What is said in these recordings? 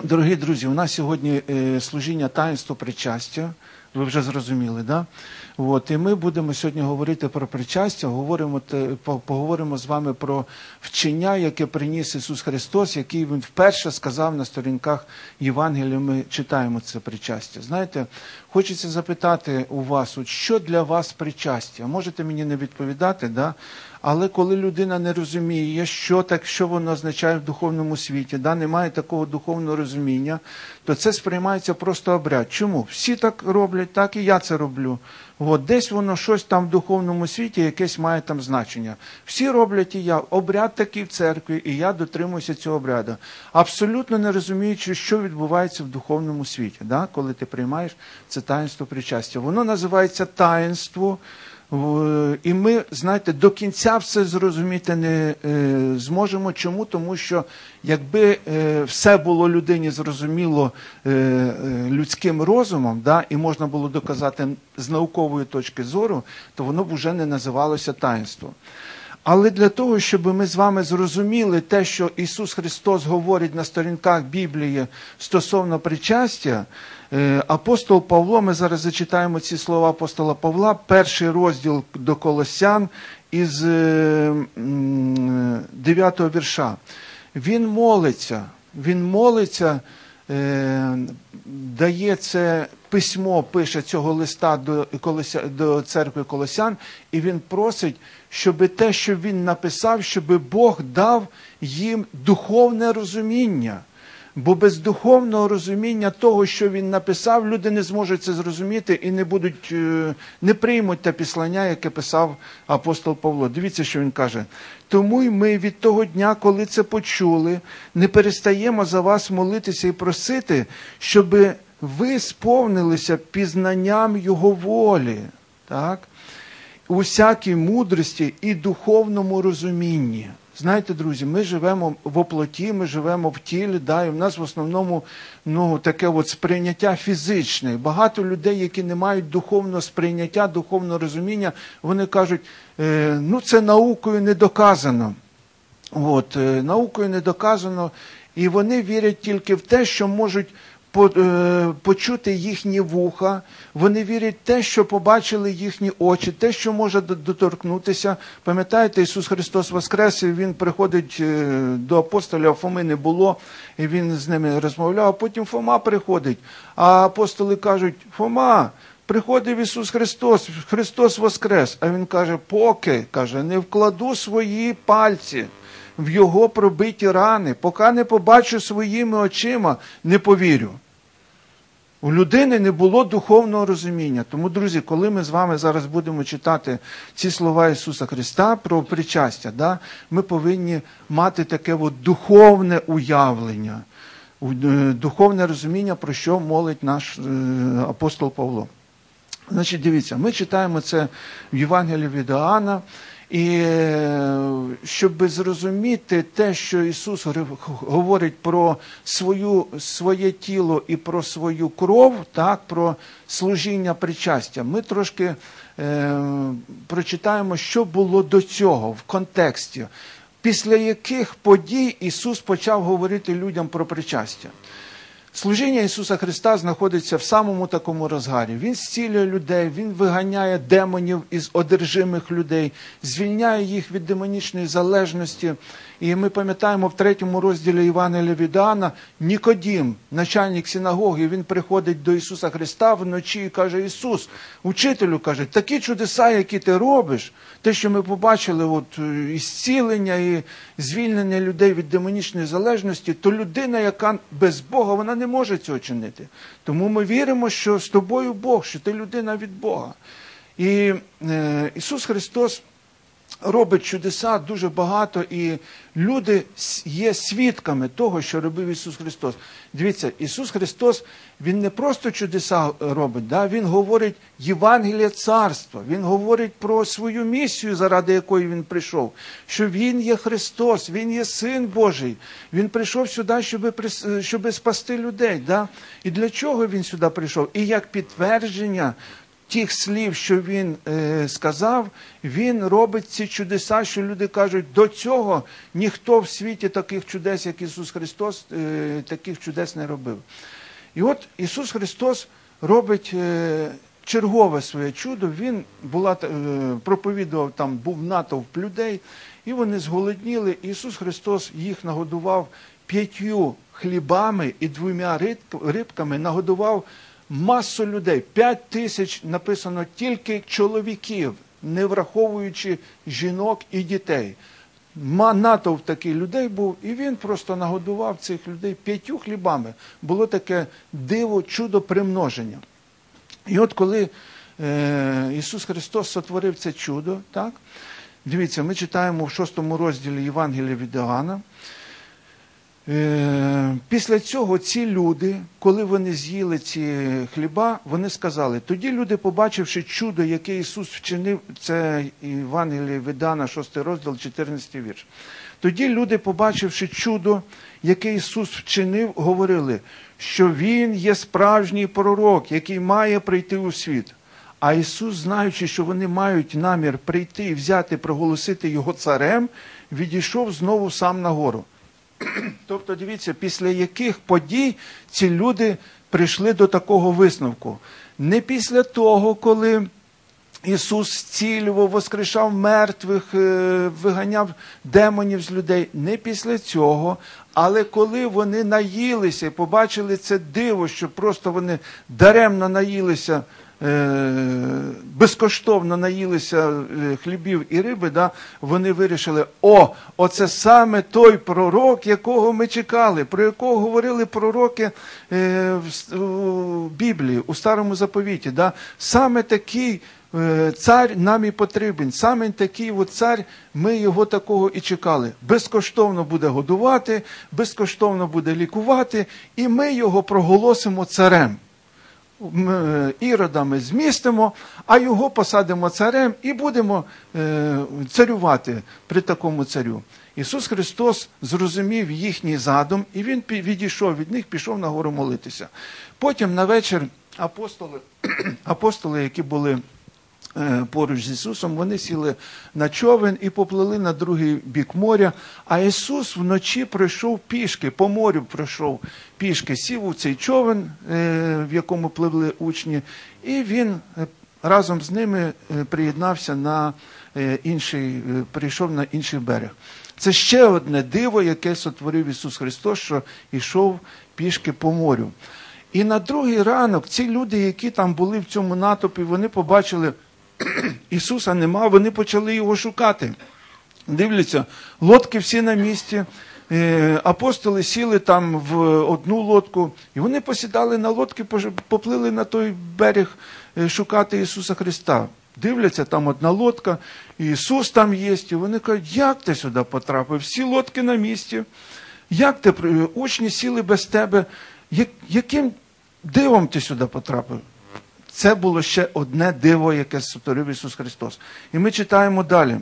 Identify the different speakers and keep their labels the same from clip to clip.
Speaker 1: Дорогі друзі, у нас сьогодні служіння таїнства причастя, ви вже зрозуміли, да? І ми будемо сьогодні говорити про причастя, поговоримо з вами про вчення, яке приніс Ісус Христос, який Він вперше сказав на сторінках Євангелія, ми читаємо це причастя. Знаєте, хочеться запитати у вас, що для вас причастя? Можете мені не відповідати, да? Але коли людина не розуміє, що воно означає в духовному світі, да, немає такого духовного розуміння, то це сприймається просто обряд. Чому? Всі так роблять, так і я це роблю. Десь воно щось там в духовному світі, якесь має там значення. Всі роблять і я. Обряд такий в церкві, і я дотримуюся цього обряду. Абсолютно не розуміючи, що відбувається в духовному світі, да, коли ти приймаєш це таїнство причастя. Воно називається таїнство. І ми, знаєте, до кінця все зрозуміти не зможемо. Чому? Тому що якби все було людині зрозуміло людським розумом, да, і можна було доказати з наукової точки зору, то воно б вже не називалося таїнством. Але для того, щоб ми з вами зрозуміли те, що Ісус Христос говорить на сторінках Біблії стосовно причастя, апостол Павло, ми зараз зачитаємо ці слова апостола Павла, 1 розділ до Колосян із 9 вірша. Він молиться, дає це письмо, пише цього листа до церкви Колосян, і він просить, щоб те, що він написав, щоб Бог дав їм духовне розуміння. Бо без духовного розуміння того, що він написав, люди не зможуть це зрозуміти і не приймуть те післання, яке писав апостол Павло. Дивіться, що він каже. Тому й ми від того дня, коли це почули, не перестаємо за вас молитися і просити, щоб ви сповнилися пізнанням Його волі, так? У всякій мудрості і духовному розумінні. Знаєте, друзі, ми живемо в оплоті, ми живемо в тілі, да, і в нас в основному таке сприйняття фізичне. Багато людей, які не мають духовного сприйняття, духовного розуміння, вони кажуть, це наукою не доказано. Наукою не доказано, і вони вірять тільки в те, що можуть почути їхні вуха, вони вірять в те, що побачили їхні очі, те, що може доторкнутися. Пам'ятаєте, Ісус Христос воскрес, і Він приходить до апостолів, а Фоми не було, і Він з ними розмовляв, а потім Фома приходить, а апостоли кажуть, Фома, приходив Ісус Христос, Христос воскрес, а Він каже, поки, не вкладу свої пальці в Його пробиті рани, поки не побачу своїми очима, не повірю. У людини не було духовного розуміння. Тому, друзі, коли ми з вами зараз будемо читати ці слова Ісуса Христа про причастя, да, ми повинні мати таке духовне уявлення, духовне розуміння, про що молить наш апостол Павло. Значить, дивіться, ми читаємо це в Євангелії від Іоанна, і щоб зрозуміти те, що Ісус говорить про своє тіло і про свою кров, так, про служіння причастя, ми трошки прочитаємо, що було до цього в контексті, після яких подій Ісус почав говорити людям про причастя. Служіння Ісуса Христа знаходиться в самому такому розгарі. Він зцілює людей, Він виганяє демонів із одержимих людей, звільняє їх від демонічної залежності. І ми пам'ятаємо в 3 розділі Євангелія від Іоанна, Нікодім, начальник синагоги, він приходить до Ісуса Христа вночі і каже, Ісус, учителю, каже, такі чудеса, які ти робиш, те, що ми побачили, і зцілення, і звільнення людей від демонічної залежності, то людина, яка без Бога, вона не може цього чинити. Тому ми віримо, що з тобою Бог, що ти людина від Бога. І Ісус Христос робить чудеса дуже багато, і люди є свідками того, що робив Ісус Христос. Дивіться, Ісус Христос, Він не просто чудеса робить, да? Він говорить Євангеліє Царства, Він говорить про свою місію, заради якої Він прийшов, що Він є Христос, Він є Син Божий, Він прийшов сюди, щоб спасти людей. Да? І для чого Він сюди прийшов? І як підтвердження тих слів, що він сказав, він робить ці чудеса, що люди кажуть, до цього ніхто в світі таких чудес, як Ісус Христос, таких чудес не робив. І от Ісус Христос робить чергове своє чудо. Він проповідував, там був натовп людей, і вони зголодніли. Ісус Христос їх нагодував 5 хлібами і 2 рибками, нагодував масу людей. 5000 написано тільки чоловіків, не враховуючи жінок і дітей. Натовп такий людей був, і він просто нагодував цих людей 5 хлібами. Було таке диво, чудо примноження. І от коли Ісус Христос сотворив це чудо, так, дивіться, ми читаємо в 6 розділі Євангелія від Іоанна. Після цього ці люди, коли вони з'їли ці хліба, вони сказали, тоді люди, побачивши чудо, яке Ісус вчинив, це Євангеліє від Іоанна, 6 розділ, 14 вірш. Тоді люди, побачивши чудо, яке Ісус вчинив, говорили, що Він є справжній пророк, який має прийти у світ. А Ісус, знаючи, що вони мають намір прийти і взяти, проголосити Його царем, відійшов знову сам на гору. Тобто, дивіться, після яких подій ці люди прийшли до такого висновку. Не після того, коли Ісус зцілював, воскрешав мертвих, виганяв демонів з людей. Не після цього, але коли вони наїлися, побачили це диво, що просто вони даремно наїлися, безкоштовно наїлися хлібів і риби, да, вони вирішили, оце саме той пророк, якого ми чекали, про якого говорили пророки в Біблії, у Старому Заповіті. Да. Саме такий цар нам і потрібен, саме такий цар, ми його такого і чекали. Безкоштовно буде годувати, безкоштовно буде лікувати, і ми його проголосимо царем. Ірода ми змістимо, а його посадимо царем і будемо царювати при такому царю. Ісус Христос зрозумів їхній задум, і Він відійшов від них, пішов на гору молитися. Потім на вечір апостоли, які були поруч з Ісусом, вони сіли на човен і поплили на другий бік моря, а Ісус вночі пройшов пішки, по морю пройшов пішки, сів у цей човен, в якому пливли учні, і Він разом з ними приєднався на прийшов на інший берег. Це ще одне диво, яке сотворив Ісус Христос, що йшов пішки по морю. І на другий ранок ці люди, які там були в цьому натовпі, вони побачили, Ісуса нема, вони почали його шукати. Дивляться, лодки всі на місці, апостоли сіли там в одну лодку, і вони посідали на лодки, поплили на той берег шукати Ісуса Христа. Дивляться, там одна лодка, і Ісус там є, і вони кажуть, як ти сюди потрапив? Всі лодки на місці, як ти, учні сіли без тебе, яким дивом ти сюди потрапив? Це було ще одне диво, яке сотворив Ісус Христос. І ми читаємо далі,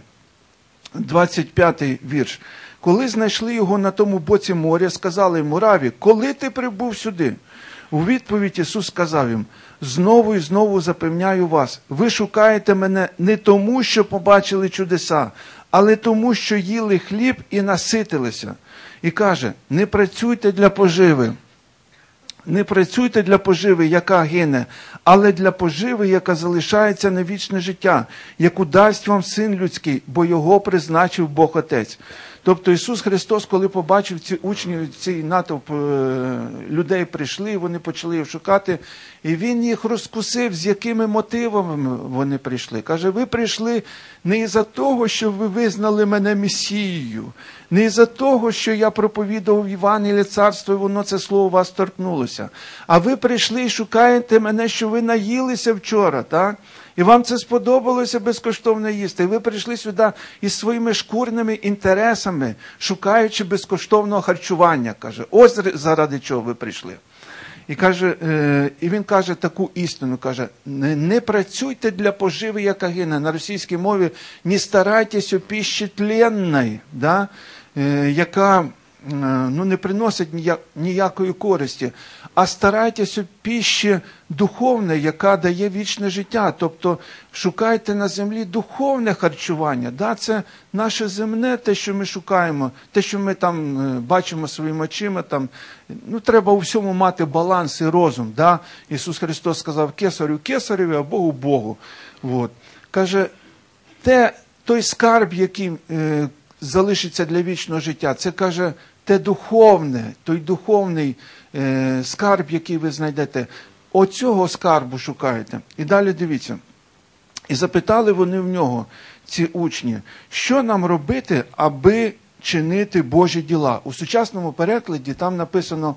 Speaker 1: 25-й вірш. Коли знайшли його на тому боці моря, сказали йому, Раві, коли ти прибув сюди? У відповідь Ісус сказав їм, знову і знову запевняю вас, ви шукаєте мене не тому, що побачили чудеса, але тому, що їли хліб і наситилися. І каже, не працюйте для поживи. Не працюйте для поживи, яка гине, але для поживи, яка залишається на вічне життя, яку дасть вам Син Людський, бо його призначив Бог Отець. Тобто Ісус Христос, коли побачив ці учні, цей натовп людей прийшли, вони почали його шукати, і Він їх розкусив, з якими мотивами вони прийшли. Каже, ви прийшли не із-за того, що ви визнали мене Месією, не із-за того, що я проповідував Євангеліє царства, і воно це слово вас торкнулося. А ви прийшли і шукаєте мене, що ви наїлися вчора, так? І вам це сподобалося безкоштовно їсти. І ви прийшли сюди із своїми шкурними інтересами, шукаючи безкоштовного харчування, каже. Ось заради чого ви прийшли. І він каже таку істину, каже, не працюйте для поживи, яка гине. На російській мові не старайтесь у пищі тленної, да? Яка не приносить ніякої користі. А старайтеся пищі духовної, яка дає вічне життя. Тобто шукайте на землі духовне харчування. Да? Це наше земне, те, що ми шукаємо, те, що ми там бачимо своїми очима. Там, треба у всьому мати баланс і розум. Да? Ісус Христос сказав: кесарю кесареві, а Богу Богу. От. Каже, той скарб, який залишиться для вічного життя, це, каже, те духовне, той духовний скарб, який ви знайдете. Оцього скарбу шукаєте. І далі дивіться. І запитали вони в нього, ці учні, що нам робити, аби чинити Божі діла? У сучасному перекладі там написано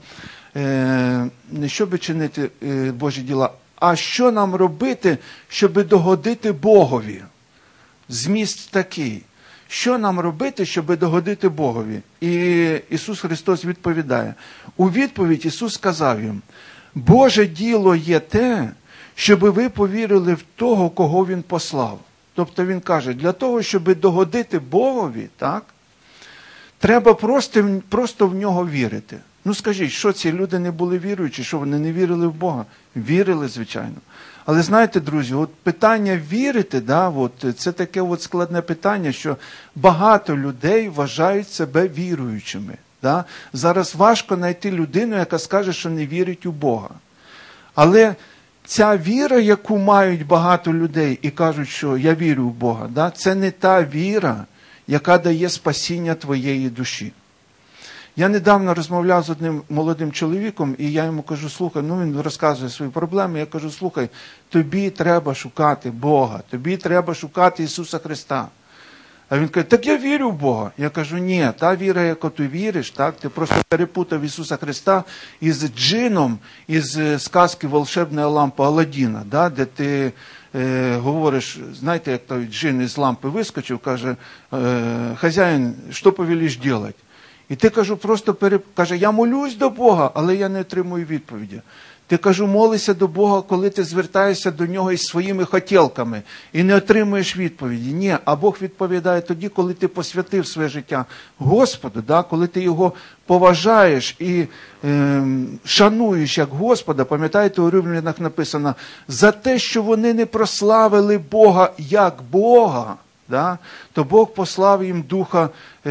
Speaker 1: не щоб чинити Божі діла, а що нам робити, щоб догодити Богові? Зміст такий. Що нам робити, щоб догодити Богові? І Ісус Христос відповідає. У відповідь Ісус сказав їм: Боже діло є те, щоб ви повірили в того, кого Він послав. Тобто Він каже, для того, щоб догодити Богові, так, треба просто в Нього вірити. Скажіть, що ці люди не були віруючі, що вони не вірили в Бога? Вірили, звичайно. Але знаєте, друзі, питання вірити, це таке складне питання, що багато людей вважають себе віруючими. Да? Зараз важко знайти людину, яка скаже, що не вірить у Бога. Але ця віра, яку мають багато людей і кажуть, що я вірю в Бога, да? Це не та віра, яка дає спасіння твоєї душі. Я недавно розмовляв з одним молодим чоловіком, і я йому кажу: слухай, він розказує свої проблеми, я кажу: слухай, тобі треба шукати Бога, тобі треба шукати Ісуса Христа. А він каже: так я вірю в Бога. Я кажу: ні, та віра, яку ти віриш, так, ти просто перепутав Ісуса Христа із джином, із сказки «Волшебна лампа» Аладдіна, да, де ти говориш, знаєте, як той джин із лампи вискочив, каже: хазяїн, що повелиш делать? І ти, кажу, каже, я молюсь до Бога, але я не отримую відповіді. Ти, кажу, молишся до Бога, коли ти звертаєшся до Нього із своїми хотілками і не отримуєш відповіді. Ні, а Бог відповідає тоді, коли ти посвятив своє життя Господу, да? Коли ти Його поважаєш і шануєш як Господа. Пам'ятаєте, у Римлянах написано: за те, що вони не прославили Бога як Бога, да? То Бог послав їм духа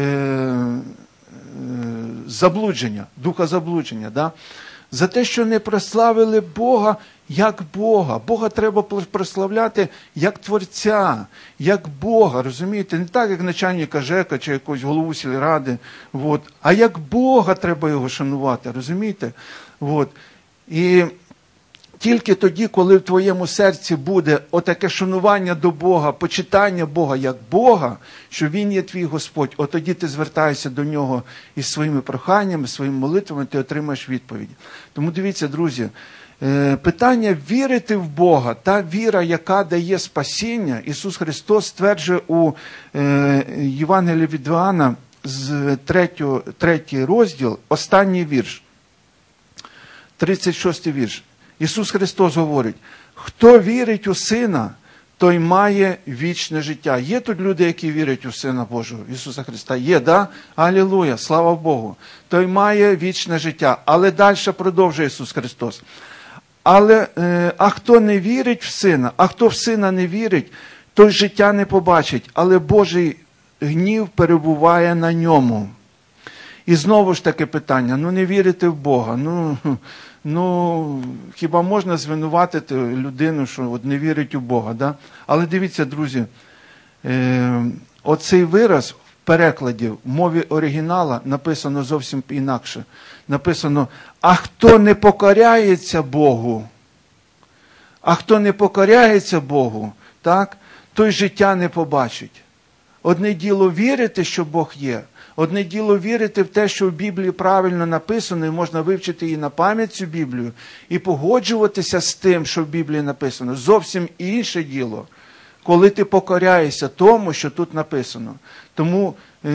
Speaker 1: заблудження, да? За те, що не прославили Бога як Бога. Бога треба прославляти як Творця, як Бога, розумієте? Не так, як начальника ЖЕКа чи якогось голову сільради, а як Бога треба його шанувати, розумієте? І тільки тоді, коли в твоєму серці буде отаке шанування до Бога, почитання Бога як Бога, що Він є твій Господь, тоді ти звертаєшся до Нього із своїми проханнями, своїми молитвами, ти отримаєш відповідь. Тому дивіться, друзі, питання вірити в Бога, та віра, яка дає спасіння, Ісус Христос стверджує у Євангелії від Іоанна, з 3 розділ, останній вірш, 36 вірш. Ісус Христос говорить: хто вірить у Сина, той має вічне життя. Є тут люди, які вірять у Сина Божого, Ісуса Христа? Є, да? Алілуя, слава Богу. Той має вічне життя. Але далі продовжує Ісус Христос. А хто не вірить в Сина, а хто в Сина не вірить, той життя не побачить, але Божий гнів перебуває на ньому. І знову ж таке питання: не вірити в Бога, хіба можна звинуватити людину, що не вірить у Бога, да? Але дивіться, друзі, оцей вираз в перекладі, в мові оригінала написано зовсім інакше. Написано: а хто не покоряється Богу, так, той життя не побачить. Одне діло вірити, що Бог є. Одне діло вірити в те, що в Біблії правильно написано, і можна вивчити її на пам'ять, цю Біблію, і погоджуватися з тим, що в Біблії написано. Зовсім інше діло, коли ти покоряєшся тому, що тут написано. Тому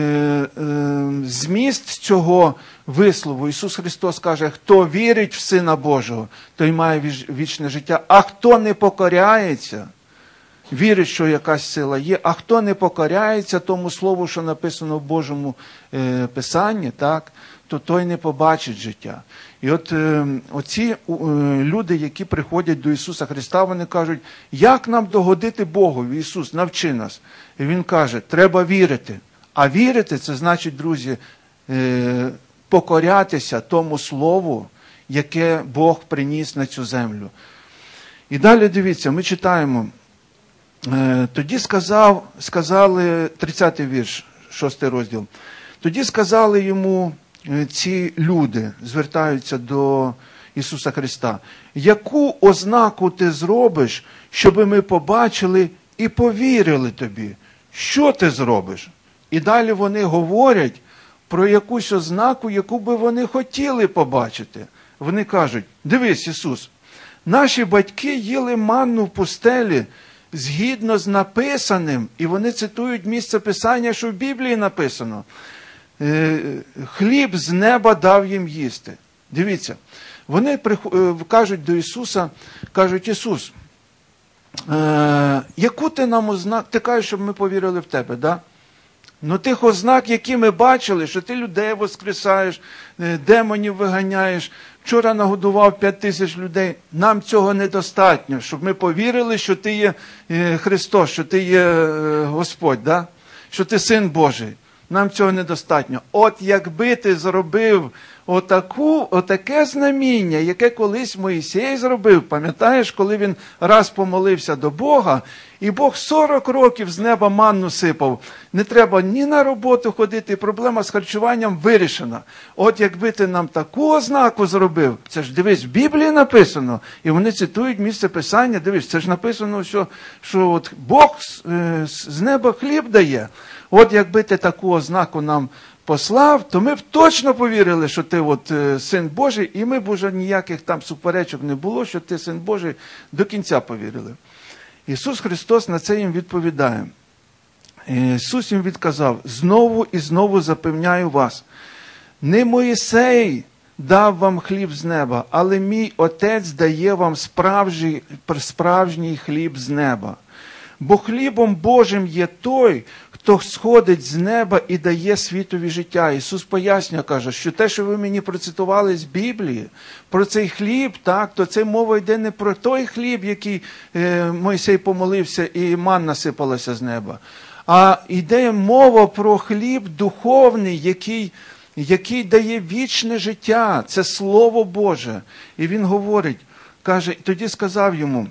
Speaker 1: зміст цього вислову, Ісус Христос каже: хто вірить в Сина Божого, той має вічне життя. А хто не покоряється, вірить, що якась сила є, а хто не покоряється тому слову, що написано в Божому Писанні, так, то той не побачить життя. І от оці люди, які приходять до Ісуса Христа, вони кажуть, як нам догодити Богу? Ісус, навчи нас. І Він каже, треба вірити. А вірити, це значить, друзі, покорятися тому слову, яке Бог приніс на цю землю. І далі дивіться, ми читаємо. Тоді сказали, 30-й вірш, 6-й розділ. Тоді сказали йому ці люди, звертаються до Ісуса Христа, яку ознаку ти зробиш, щоб ми побачили і повірили тобі? Що ти зробиш? І далі вони говорять про якусь ознаку, яку би вони хотіли побачити. Вони кажуть, дивись, Ісус, наші батьки їли манну в пустелі згідно з написаним, і вони цитують місце Писання, що в Біблії написано, хліб з неба дав їм їсти. Дивіться, вони кажуть до Ісуса, кажуть, Ісус, яку ти нам ознак, ти кажеш, щоб ми повірили в тебе, да? Ну тих ознак, які ми бачили, що ти людей воскресаєш, демонів виганяєш, вчора нагодував 5000 людей, нам цього недостатньо, щоб ми повірили, що ти є Христос, що ти є Господь, да? Що ти Син Божий. Нам цього недостатньо. От якби ти зробив отаке знаміння, яке колись Моїсей зробив, пам'ятаєш, коли він раз помолився до Бога, і Бог 40 років з неба манну сипав. Не треба ні на роботу ходити, проблема з харчуванням вирішена. От якби ти нам таку ознаку зробив, це ж, дивись, в Біблії написано, і вони цитують місце Писання, дивись, це ж написано, що от Бог з неба хліб дає. От якби ти таку ознаку нам послав, то ми б точно повірили, що ти от Син Божий, і ми б уже ніяких там суперечок не було, що ти Син Божий, до кінця повірили. Ісус Христос на це їм відповідає. Ісус їм відказав, знову і знову запевняю вас, не Моїсей дав вам хліб з неба, але мій Отець дає вам справжній хліб з неба. Бо хлібом Божим є той, хто сходить з неба і дає світові життя. Ісус пояснює, каже, що те, що ви мені процитували з Біблії, про цей хліб, так, то це мова йде не про той хліб, який Мойсей помолився і манна сипалася з неба, а йде мова про хліб духовний, який дає вічне життя. Це Слово Боже. І він говорить, каже, тоді сказав йому,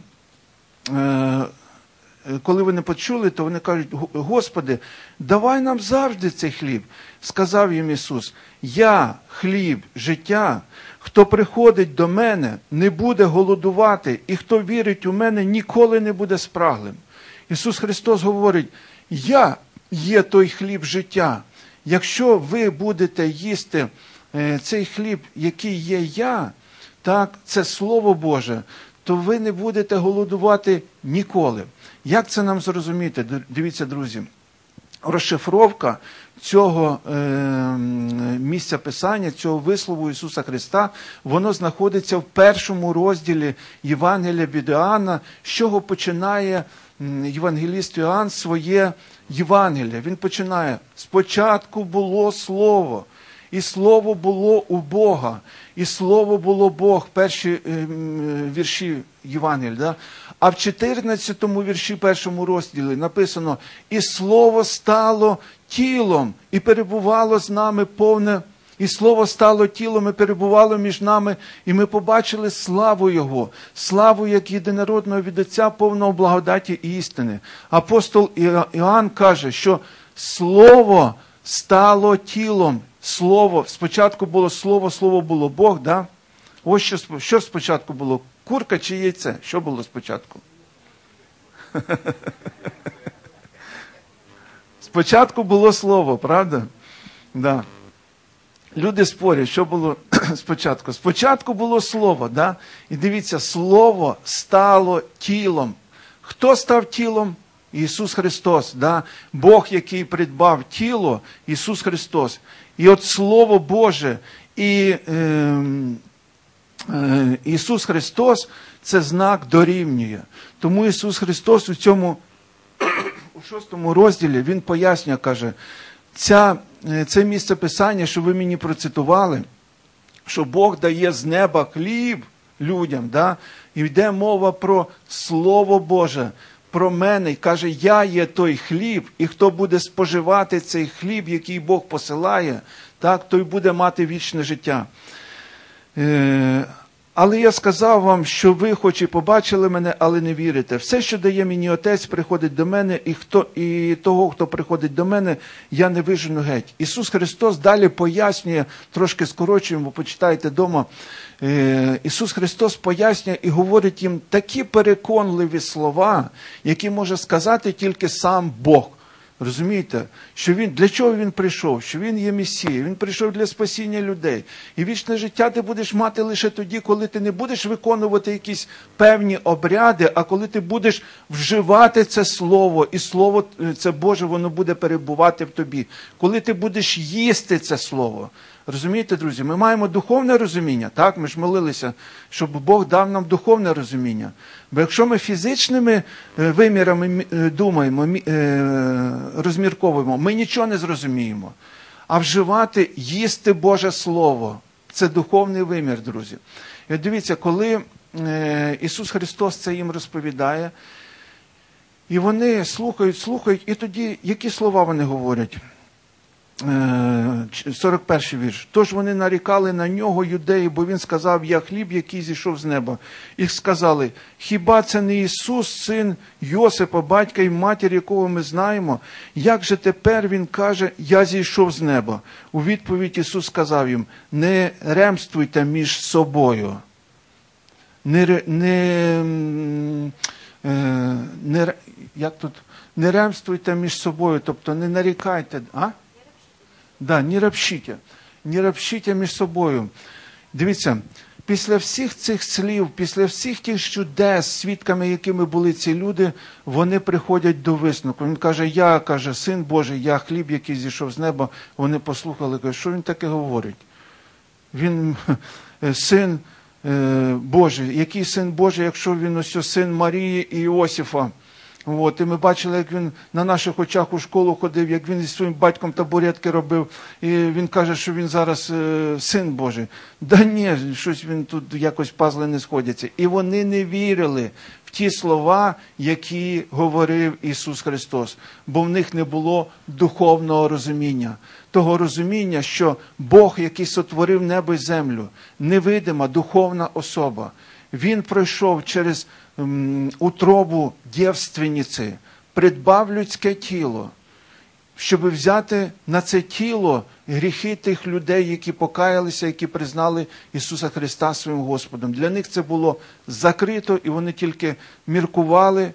Speaker 1: коли вони почули, то вони кажуть, Господи, давай нам завжди цей хліб. Сказав їм Ісус, я хліб життя, хто приходить до мене, не буде голодувати, і хто вірить у мене, ніколи не буде спраглим. Ісус Христос говорить, я є той хліб життя. Якщо ви будете їсти цей хліб, який є я, так, це Слово Боже, то ви не будете голодувати ніколи. Як це нам зрозуміти? Дивіться, друзі, розшифровка цього місця Писання, цього вислову Ісуса Христа, воно знаходиться в 1 розділі Євангелія від Іоанна, з чого починає євангеліст Іоанн своє Євангеліє. Він починає, спочатку було Слово, і Слово було у Бога, і Слово було Бог, перші вірші Євангелія. Да? А в 14-му вірші 1 розділі написано, і Слово стало тілом, і перебувало з нами повне, і Слово стало тілом, і перебувало між нами, і ми побачили славу Його, славу як єдинородного від Отця, повного благодаті і істини. Апостол Іоанн каже, що Слово стало тілом. Слово, спочатку було Слово, Слово було Бог, да? Ось що спочатку було, курка чи яйце? Що було спочатку? Спочатку було Слово, правда? Да. Люди спорять, що було спочатку. Спочатку було Слово, да? І дивіться, Слово стало тілом. Хто став тілом? Ісус Христос, да? Бог, який придбав тіло, Ісус Христос. І от Слово Боже і Ісус Христос – це знак дорівнює. Тому Ісус Христос у цьому у 6 розділі він пояснює, каже, це місце Писання, що ви мені процитували, що Бог дає з неба хліб людям, да? І йде мова про Слово Боже, про мене, і каже, я є той хліб, і хто буде споживати цей хліб, який Бог посилає, так, той буде мати вічне життя. Але я сказав вам, що ви хоч і побачили мене, але не вірите. Все, що дає мені Отець, приходить до мене, і того, хто приходить до мене, я не вижену геть. Ісус Христос далі пояснює, трошки скорочуємо, почитайте вдома, Ісус Христос пояснює і говорить їм такі переконливі слова, які може сказати тільки сам Бог. Розумієте, що для чого він прийшов? Що він є Месія, він прийшов для спасіння людей. І вічне життя ти будеш мати лише тоді, коли ти не будеш виконувати якісь певні обряди, а коли ти будеш вживати це слово, і слово це Боже, воно буде перебувати в тобі. Коли ти будеш їсти це слово. Розумієте, друзі, ми маємо духовне розуміння, так? Ми ж молилися, щоб Бог дав нам духовне розуміння. Бо якщо ми фізичними вимірами думаємо, розмірковуємо, ми нічого не зрозуміємо. А вживати, їсти Боже Слово – це духовний вимір, друзі. І от дивіться, коли Ісус Христос це їм розповідає, і вони слухають, і тоді які слова вони говорять? 41-й вірш. Тож вони нарікали на нього, юдеї, бо він сказав, я хліб, який зійшов з неба. І сказали, хіба це не Ісус, син Йосипа, батька і матір, якого ми знаємо? Як же тепер він каже, я зійшов з неба? У відповідь Ісус сказав їм, не ремствуйте між собою. Не ремствуйте між собою, тобто не нарікайте. Да, не ропщите між собою. Дивіться, після всіх цих слів, після всіх тих чудес, свідками якими були ці люди, вони приходять до висновку. Він каже, син Божий, я хліб, який зійшов з неба. Вони послухали, кажуть, що він таке говорить? Він син Божий. Який син Божий, якщо він ось син Марії і Іосифа? І ми бачили, як він на наших очах у школу ходив, як він зі своїм батьком табуретки робив, і він каже, що він зараз син Божий. Да ні, щось він тут якось пазли не сходяться. І вони не вірили в ті слова, які говорив Ісус Христос, бо в них не було духовного розуміння. Того розуміння, що Бог, який сотворив небо і землю, невидима духовна особа, Він пройшов через утробу дівственниці, придбав людське тіло, щоб взяти на це тіло гріхи тих людей, які покаялися, які признали Ісуса Христа своїм Господом. Для них це було закрито, і вони тільки міркували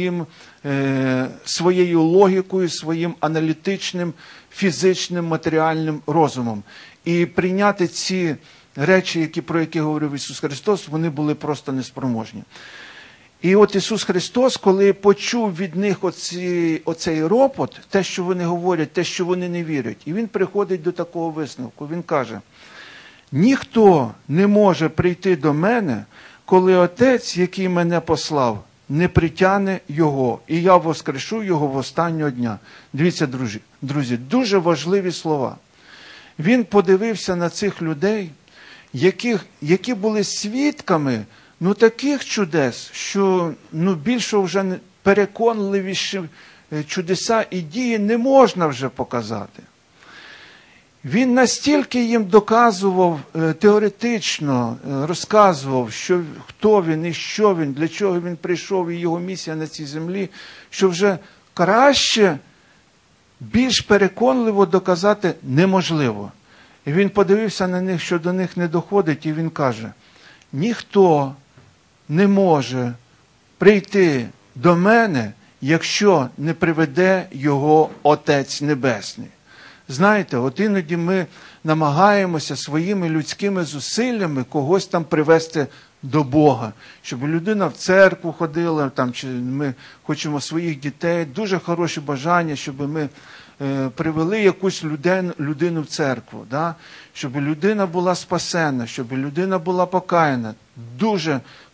Speaker 1: своєю логікою, своїм аналітичним, фізичним, матеріальним розумом. І прийняти ці речі, про які говорив Ісус Христос, вони були просто неспроможні. І от Ісус Христос, коли почув від них оцей ропот, те, що вони говорять, те, що вони не вірять, і Він приходить до такого висновку. Він каже, ніхто не може прийти до мене, коли Отець, який мене послав, не притягне його, і я воскрешу його в останнього дня. Дивіться, друзі, дуже важливі слова. Він подивився на цих людей, які були свідками таких чудес, що більше вже переконливіші чудеса і дії не можна вже показати. Він настільки їм доказував, теоретично розказував, хто він і що він, для чого він прийшов і його місія на цій землі, що вже краще, більш переконливо доказати неможливо. І він подивився на них, що до них не доходить, і він каже, ніхто не може прийти до мене, якщо не приведе його Отець Небесний. Знаєте, от іноді ми намагаємося своїми людськими зусиллями когось там привести до Бога, щоб людина в церкву ходила, чи ми хочемо своїх дітей, дуже хороші бажання, щоб ми привели якусь людину в церкву, щоб людина була спасена, щоб людина була покаяна. Дуже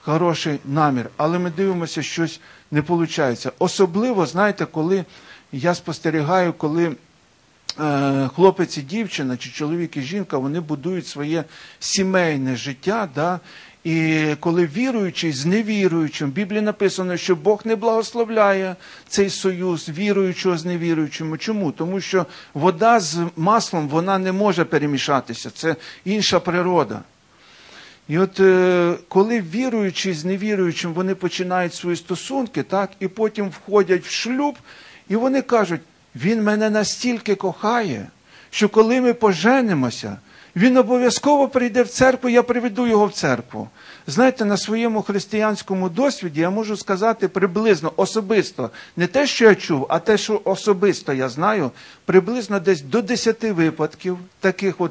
Speaker 1: хороший намір, але ми дивимося, щось не виходить. Особливо, знаєте, коли я спостерігаю, коли хлопець і дівчина, чи чоловік і жінка, вони будують своє сімейне життя, да? І коли віруючий з невіруючим, в Біблії написано, що Бог не благословляє цей союз віруючого з невіруючим. Чому? Тому що вода з маслом, вона не може перемішатися, це інша природа. І от коли віруючий з невіруючим, вони починають свої стосунки, так, і потім входять в шлюб, і вони кажуть, він мене настільки кохає, що коли ми поженимося, він обов'язково прийде в церкву, я приведу його в церкву. Знаєте, на своєму християнському досвіді я можу сказати приблизно, особисто, не те, що я чув, а те, що особисто я знаю, приблизно десь до 10 випадків, таких от,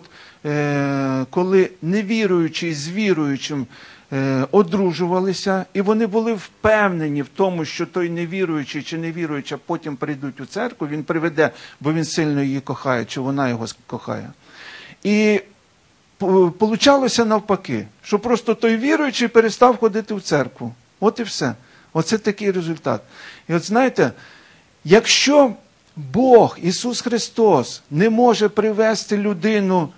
Speaker 1: коли невіруючий з віруючим одружувалися, і вони були впевнені в тому, що той невіруючий чи невіруюча потім прийдуть у церкву, він приведе, бо він сильно її кохає, чи вона його кохає. І получалося навпаки, що просто той віруючий перестав ходити в церкву. От і все. Оце такий результат. І от знаєте, якщо Бог, Ісус Христос, не може привести людину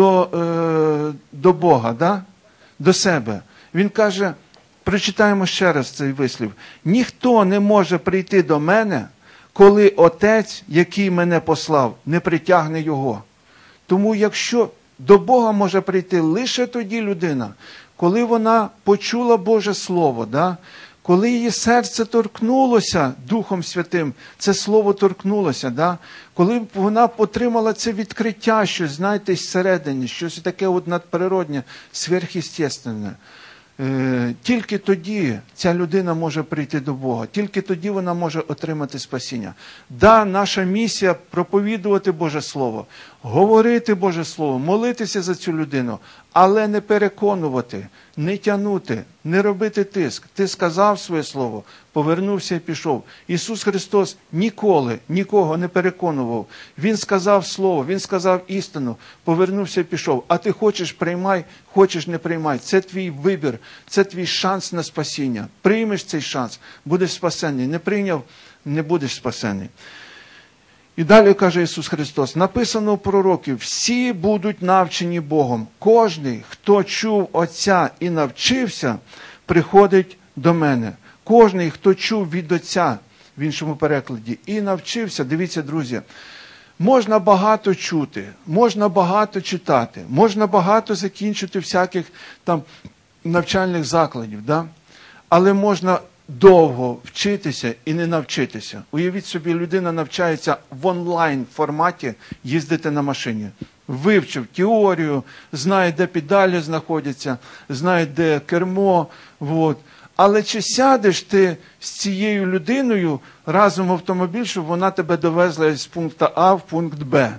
Speaker 1: до Бога, да? До себе, Він каже, прочитаємо ще раз цей вислів, ніхто не може прийти до мене, коли Отець, який мене послав, не притягне його. Тому якщо до Бога може прийти лише тоді людина, коли вона почула Боже Слово, да? Коли її серце торкнулося Духом Святим, це Слово торкнулося, да? Коли вона отримала це відкриття, щось, знаєте, зсередині, щось таке от надприродне, сверхъестественне. Тільки тоді ця людина може прийти до Бога, тільки тоді вона може отримати спасіння. Да, наша місія – проповідувати Боже Слово, говорити Боже Слово, молитися за цю людину, але не переконувати, не тягнути, не робити тиск. Ти сказав своє слово, повернувся і пішов. Ісус Христос ніколи нікого не переконував. Він сказав слово, Він сказав істину, повернувся і пішов. А ти хочеш – приймай, хочеш – не приймай. Це твій вибір, це твій шанс на спасіння. Приймеш цей шанс – будеш спасений. Не прийняв – не будеш спасений. І далі каже Ісус Христос, написано у пророків, всі будуть навчені Богом. Кожний, хто чув Отця і навчився, приходить до мене. Кожний, хто чув від Отця, в іншому перекладі, і навчився, дивіться, друзі, можна багато чути, можна багато читати, можна багато закінчити всяких там навчальних закладів, да? Але можна довго вчитися і не навчитися. Уявіть собі, людина навчається в онлайн-форматі їздити на машині. Вивчив теорію, знає, де педалі знаходяться, знає, де кермо. Вот. Але чи сядеш ти з цією людиною разом в автомобіль, щоб вона тебе довезла з пункту А в пункт Б?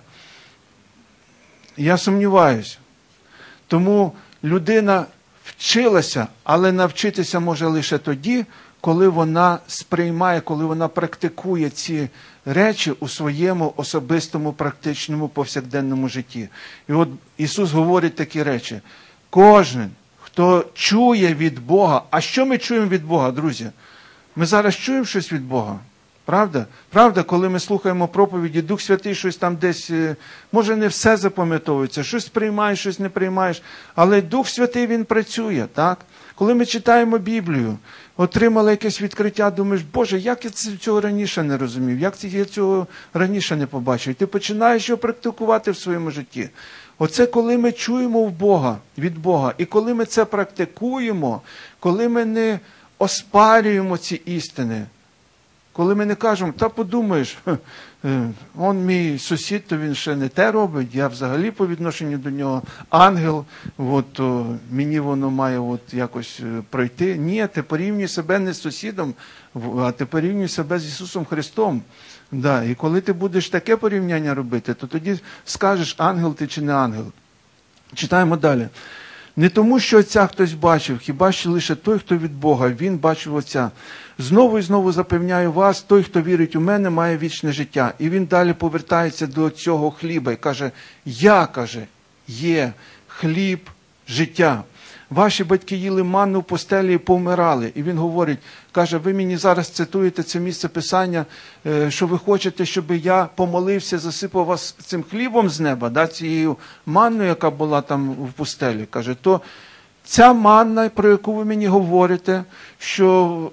Speaker 1: Я сумніваюся. Тому людина вчилася, але навчитися може лише тоді, коли вона сприймає, коли вона практикує ці речі у своєму особистому, практичному, повсякденному житті. І от Ісус говорить такі речі. Кожен, хто чує від Бога, а що ми чуємо від Бога, друзі? Ми зараз чуємо щось від Бога? Правда? Правда, коли ми слухаємо проповіді, Дух Святий щось там десь, може не все запам'ятовується, щось приймаєш, щось не приймаєш, але Дух Святий, Він працює, так? Коли ми читаємо Біблію, отримали якесь відкриття, думаєш, Боже, як я цього раніше не розумів, як я цього раніше не побачив. І ти починаєш його практикувати в своєму житті. Оце коли ми чуємо від Бога, і коли ми це практикуємо, коли ми не оспарюємо ці істини, коли ми не кажемо, та подумаєш, он мій сусід, то він ще не те робить, я взагалі по відношенню до нього ангел, от, мені воно має от якось пройти. Ні, ти порівнюй себе не з сусідом, а ти порівнюй себе з Ісусом Христом. Да, і коли ти будеш таке порівняння робити, то тоді скажеш, ангел ти чи не ангел. Читаємо далі. Не тому, що Отця хтось бачив, хіба що лише той, хто від Бога, він бачив Отця. Знову і знову запевняю вас, той, хто вірить у мене, має вічне життя. І він далі повертається до цього хліба і каже, я, каже, є хліб життя. ваші батьки їли манну в пустелі і повмирали. І він говорить, каже, ви мені зараз цитуєте це місце Писання, що ви хочете, щоб я помолився, засипав вас цим хлібом з неба, да, цією манною, яка була там в пустелі. Каже, то ця манна, про яку ви мені говорите, що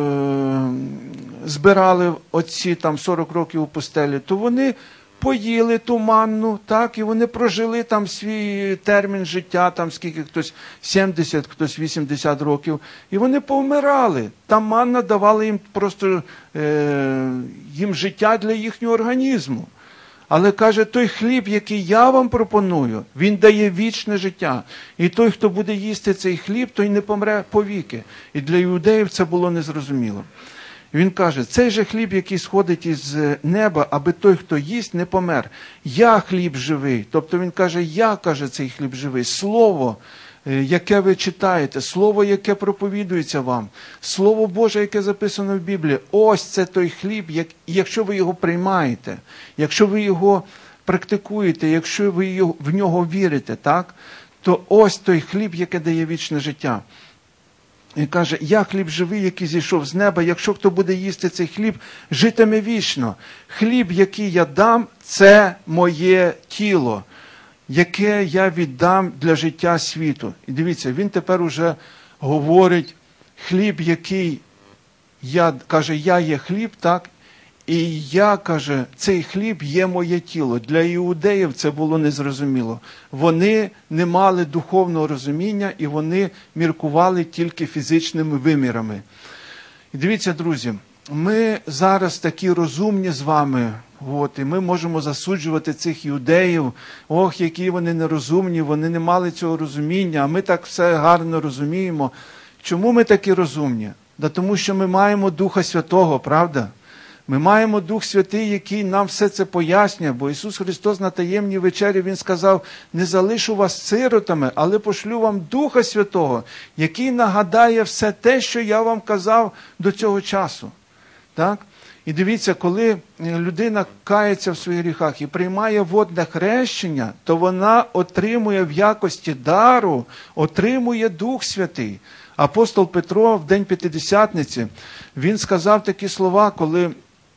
Speaker 1: збирали отці там 40 років у пустелі, то вони поїли ту манну, так, і вони прожили там свій термін життя, там скільки хтось 70, хтось 80 років, і вони повмирали. Та манна давала їм просто їм життя для їхнього організму. Але каже, той хліб, який я вам пропоную, він дає вічне життя. І той, хто буде їсти цей хліб, той не помре повіки. І для іудеїв це було незрозуміло. Він каже, цей же хліб, який сходить із неба, аби той, хто їсть, не помер. Я хліб живий. Тобто він каже, я, каже, цей хліб живий. Слово, яке ви читаєте, слово, яке проповідується вам, слово Боже, яке записано в Біблії, ось це той хліб, якщо ви його приймаєте, якщо ви його практикуєте, якщо ви в нього вірите, так, то ось той хліб, який дає вічне життя. Він каже, я хліб живий, який зійшов з неба, якщо хто буде їсти цей хліб, житиме вічно. Хліб, який я дам, це моє тіло, яке я віддам для життя світу. І дивіться, він тепер уже говорить, хліб, який каже, я є хліб, так, і я, каже, цей хліб є моє тіло. Для іудеїв це було незрозуміло. Вони не мали духовного розуміння, і вони міркували тільки фізичними вимірами. І дивіться, друзі, ми зараз такі розумні з вами, і ми можемо засуджувати цих іудеїв, ох, які вони нерозумні, вони не мали цього розуміння, а ми так все гарно розуміємо. Чому ми такі розумні? Да тому що ми маємо Духа Святого, правда? Ми маємо Дух Святий, який нам все це пояснює, бо Ісус Христос на таємній вечері, Він сказав, не залишу вас сиротами, але пошлю вам Духа Святого, який нагадає все те, що я вам казав до цього часу. Так? І дивіться, коли людина кається в своїх гріхах і приймає водне хрещення, то вона отримує в якості дару, отримує Дух Святий. Апостол Петро в день П'ятидесятниці, він сказав такі слова, коли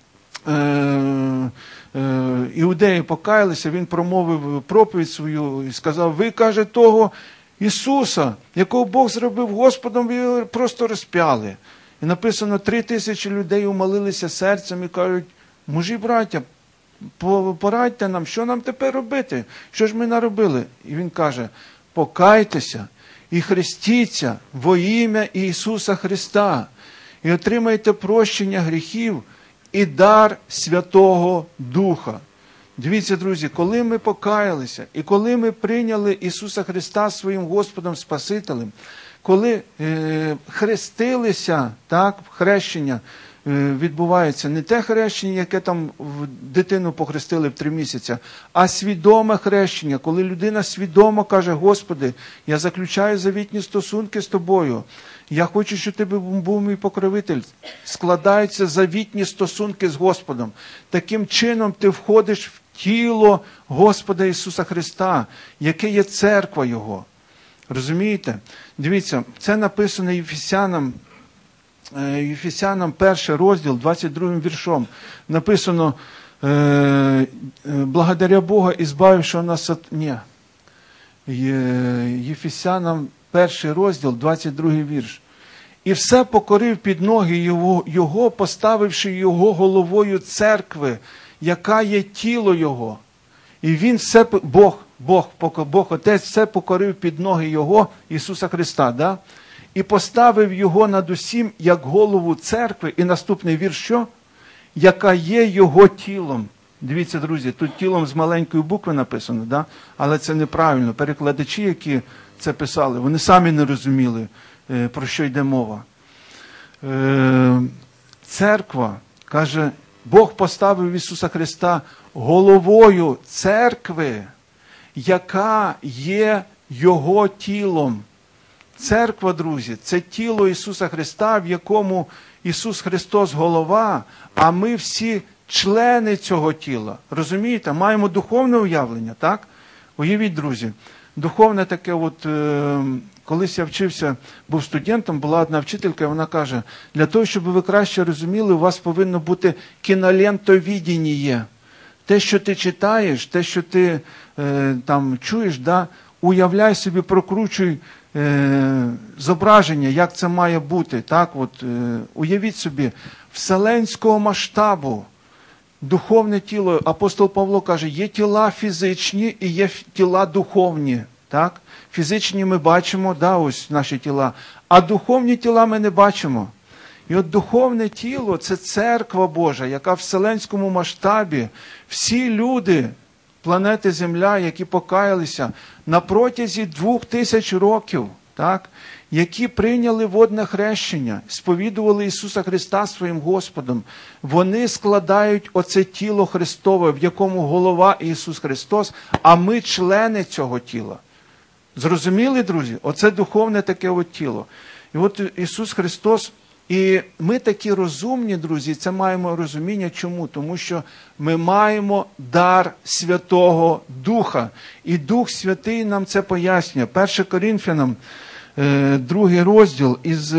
Speaker 1: іудеї покаялися, він промовив проповідь свою і сказав, ви, каже, того Ісуса, якого Бог зробив Господом, ви просто розп'яли. І написано, 3000 людей умолилися серцем і кажуть, мужі, браття, порадьте нам, що нам тепер робити? Що ж ми наробили? І він каже, покайтеся і хрестіться во ім'я Ісуса Христа і отримайте прощення гріхів і дар Святого Духа. Дивіться, друзі, коли ми покаялися і коли ми прийняли Ісуса Христа своїм Господом Спасителем, коли хрестилися, так, хрещення відбувається не те хрещення, яке там дитину похрестили в 3 місяці, а свідоме хрещення, коли людина свідомо каже, Господи, я заключаю завітні стосунки з Тобою, я хочу, щоб Ти був мій покровитель. Складаються завітні стосунки з Господом. Таким чином ти входиш в тіло Господа Ісуса Христа, яке є церква Його. Розумієте? Дивіться, це написано Єфесянам 1 розділ, 22 віршом. Написано, благодаря Бога, избавившего нас от... Ні. Єфесянам 1 розділ, 22 вірш. І все покорив під ноги Його, поставивши Його головою церкви, яка є тіло Його. І Він все, Бог Отець, все покорив під ноги Його, Ісуса Христа, да? І поставив Його над усім, як голову церкви. І наступний вірш, що? Яка є Його тілом. Дивіться, друзі, тут тілом з маленької букви написано, да? Але це неправильно. Перекладачі, які це писали, вони самі не розуміли, про що йде мова. Церква, каже, Бог поставив Ісуса Христа головою церкви, яка є Його тілом. Церква, друзі, це тіло Ісуса Христа, в якому Ісус Христос голова, а ми всі члени цього тіла. Розумієте? Маємо духовне уявлення, так? Уявіть, друзі, духовне таке, колись я вчився, був студентом, була одна вчителька, і вона каже, для того, щоб ви краще розуміли, у вас повинно бути кінолентовідіння. Те, що ти читаєш, те, що ти там чуєш, да, уявляй собі, прокручуй зображення, як це має бути. Так? От, уявіть собі, вселенського масштабу, духовне тіло. Апостол Павло каже, є тіла фізичні і є тіла духовні. Так? Фізичні ми бачимо, да, ось наші тіла, а духовні тіла ми не бачимо. І от духовне тіло – це церква Божа, яка в вселенському масштабі, всі люди планети Земля, які покаялися на протязі 2000 років, так, які прийняли водне хрещення, сповідували Ісуса Христа своїм Господом, вони складають оце тіло Христове, в якому голова Ісус Христос, а ми члени цього тіла. Зрозуміли, друзі? Оце духовне таке от тіло. І от Ісус Христос, і ми такі розумні, друзі, це маємо розуміння. Чому? Тому що ми маємо дар Святого Духа. І Дух Святий нам це пояснює. 1 Коринфянам, 2 розділ, із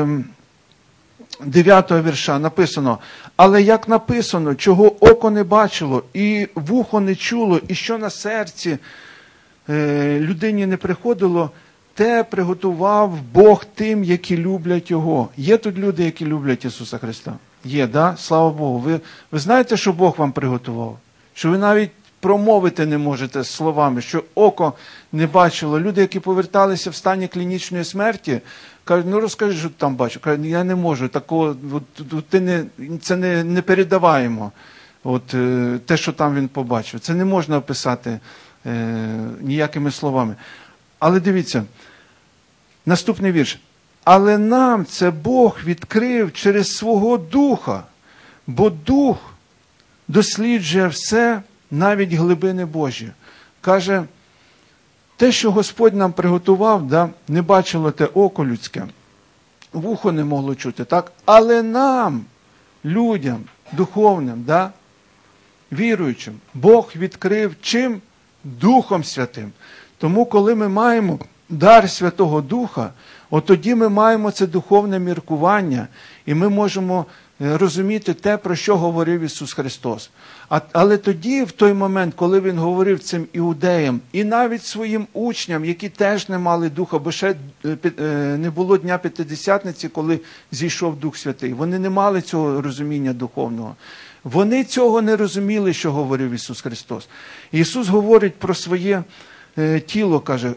Speaker 1: 9 вірша написано, але як написано, чого око не бачило, і вухо не чуло, і що на серці людині не приходило, те приготував Бог тим, які люблять Його. Є тут люди, які люблять Ісуса Христа? Є, да? Слава Богу. Ви знаєте, що Бог вам приготував? Що ви навіть промовити не можете словами, що око не бачило. Люди, які поверталися в стані клінічної смерті, кажуть, ну розкажи, що ти там бачив. Кажуть, я не можу, такого, це не передаваємо. От, те, що там він побачив. Це не можна описати ніякими словами. Але дивіться, наступний вірш. Але нам це Бог відкрив через свого Духа, бо Дух досліджує все, навіть глибини Божі. Каже, те, що Господь нам приготував, да, не бачило те око людське, вухо не могло чути, так? Але нам, людям, духовним, да, віруючим, Бог відкрив чим? Духом Святим. Тому, коли ми маємо дар Святого Духа, от тоді ми маємо це духовне міркування, і ми можемо розуміти те, про що говорив Ісус Христос. Але тоді, в той момент, коли Він говорив цим іудеям, і навіть своїм учням, які теж не мали Духа, бо ще не було Дня П'ятидесятниці, коли зійшов Дух Святий, вони не мали цього розуміння духовного. Вони цього не розуміли, що говорив Ісус Христос. Ісус говорить про своє тіло, каже,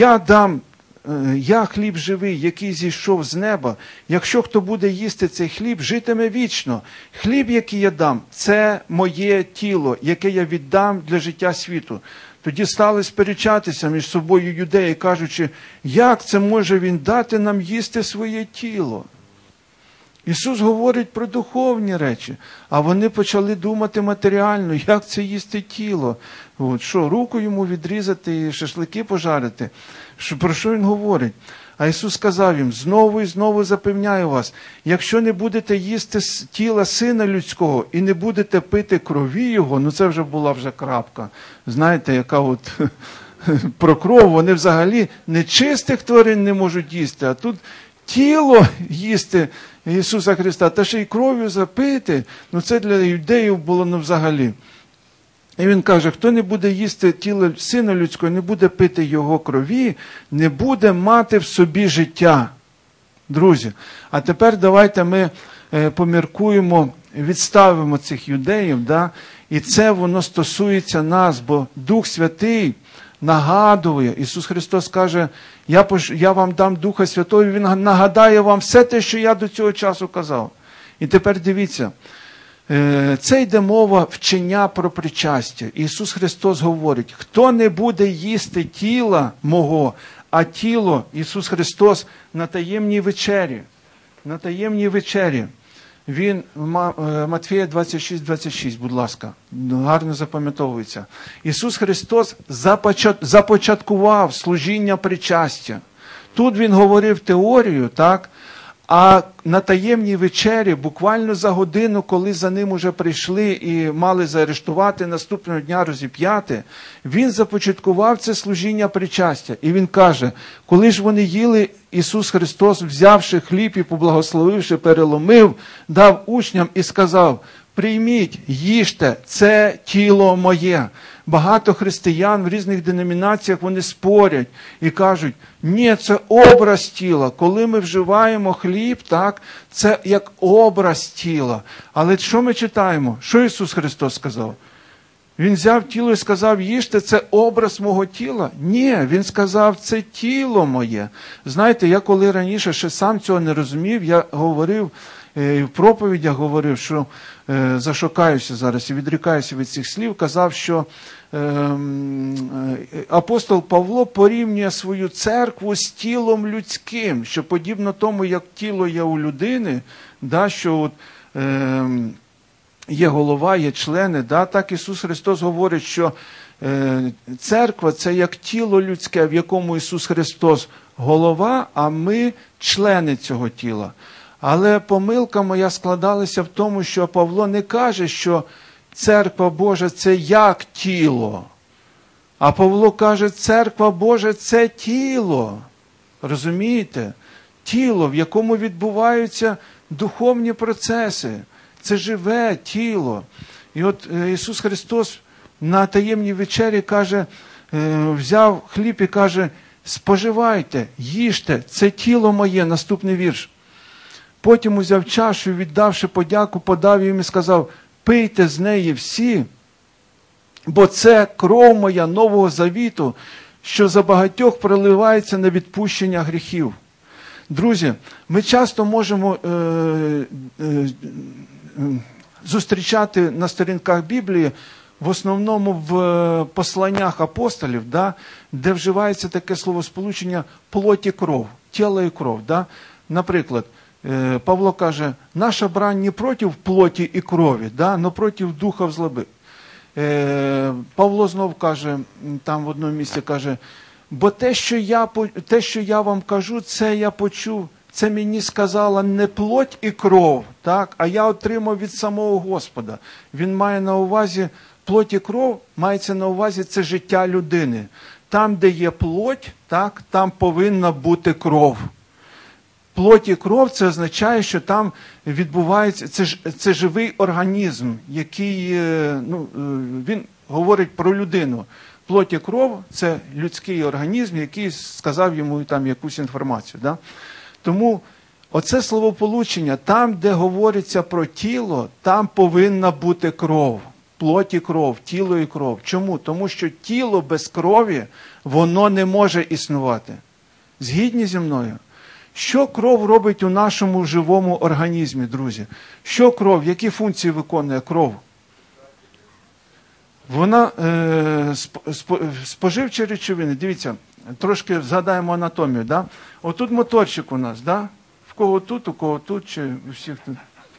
Speaker 1: я хліб живий, який зійшов з неба. Якщо хто буде їсти цей хліб, житиме вічно. Хліб, який я дам, це моє тіло, яке я віддам для життя світу. Тоді стали сперечатися між собою юдеї, кажучи, як це може він дати нам їсти своє тіло? Ісус говорить про духовні речі, а вони почали думати матеріально, як це їсти тіло. От, що, руку йому відрізати і шашлики пожарити? Про що Він говорить? А Ісус сказав їм, знову і знову запевняю вас, якщо не будете їсти тіла Сина Людського і не будете пити крові Його, ну це вже була крапка, знаєте, яка от про кров, вони взагалі нечистих тварин не можуть їсти, а тут тіло їсти Ісуса Христа, та ще й кров'ю запити, ну це для юдеїв було взагалі. І Він каже, хто не буде їсти тіло Сина Людського, не буде пити Його крові, не буде мати в собі життя. Друзі, а тепер давайте ми поміркуємо, відставимо цих юдеїв, да? І це воно стосується нас, бо Дух Святий нагадує. Ісус Христос каже, я вам дам Духа Святого, і Він нагадає вам все те, що я до цього часу казав. І тепер дивіться, це йде мова вчення про причастя. Ісус Христос говорить, хто не буде їсти тіла мого, а тіло Ісус Христос на таємній вечері. На таємній вечері. Він, Матфея 26:26, будь ласка, гарно запам'ятовується. Ісус Христос започаткував служіння причастя. Тут Він говорив теорію, так? А на таємній вечері, буквально за годину, коли за ним уже прийшли і мали заарештувати, наступного дня розіп'яти, він започаткував це служіння причастя. І він каже, коли ж вони їли, Ісус Христос, взявши хліб і поблагословивши, переломив, дав учням і сказав, прийміть, їжте, це тіло моє. Багато християн в різних деномінаціях, вони спорять і кажуть, ні, це образ тіла. Коли ми вживаємо хліб, так, це як образ тіла. Але що ми читаємо? Що Ісус Христос сказав? Він взяв тіло і сказав, їжте, це образ мого тіла? Ні, Він сказав, це тіло моє. Знаєте, я коли раніше ще сам цього не розумів, я говорив, в проповідях говорив, що зашукаюся зараз і відрікаюся від цих слів, казав, що апостол Павло порівнює свою церкву з тілом людським, що подібно тому, як тіло є у людини, да, що от, є голова, є члени, да, так Ісус Христос говорить, що церква – це як тіло людське, в якому Ісус Христос голова, а ми члени цього тіла. Але помилка моя складалася в тому, що Павло не каже, що церква Божа – це як тіло. А Павло каже, церква Божа – це тіло. Розумієте? Тіло, в якому відбуваються духовні процеси. Це живе тіло. І от Ісус Христос на таємній вечері каже, взяв хліб і каже, споживайте, їжте, це тіло моє, наступний вірш. Потім узяв чашу, віддавши подяку, подав їм і сказав, пийте з неї всі, бо це кров моя нового завіту, що за багатьох проливається на відпущення гріхів. Друзі, ми часто можемо зустрічати на сторінках Біблії, в основному в посланнях апостолів, да, де вживається таке словосполучення плоть і кров, тіло і кров. Да? Наприклад, Павло каже, наша брань не проти плоті і крові, да, но проти духа злоби. Павло знов каже, там в одному місці каже, бо те, що я вам кажу, це я почув, це мені сказала не плоть і кров, так, а я отримав від самого Господа. Він має на увазі, плоть і кров, мається на увазі, це життя людини. Там, де є плоть, так, там повинна бути кров. Плоть і кров – це означає, що там відбувається, це живий організм, який, він говорить про людину. Плоть і кров – це людський організм, який сказав йому там якусь інформацію. Да? Тому оце словополучення, там, де говориться про тіло, там повинна бути кров. Плоть і кров, тіло і кров. Чому? Тому що тіло без крові, воно не може існувати. Згідні зі мною? Що кров робить у нашому живому організмі, друзі? Що кров, які функції виконує кров? Вона споживчі речовини. Дивіться, трошки згадаємо анатомію. Да? Отут моторчик у нас, да? В кого тут, у кого тут, чи у всіх тут?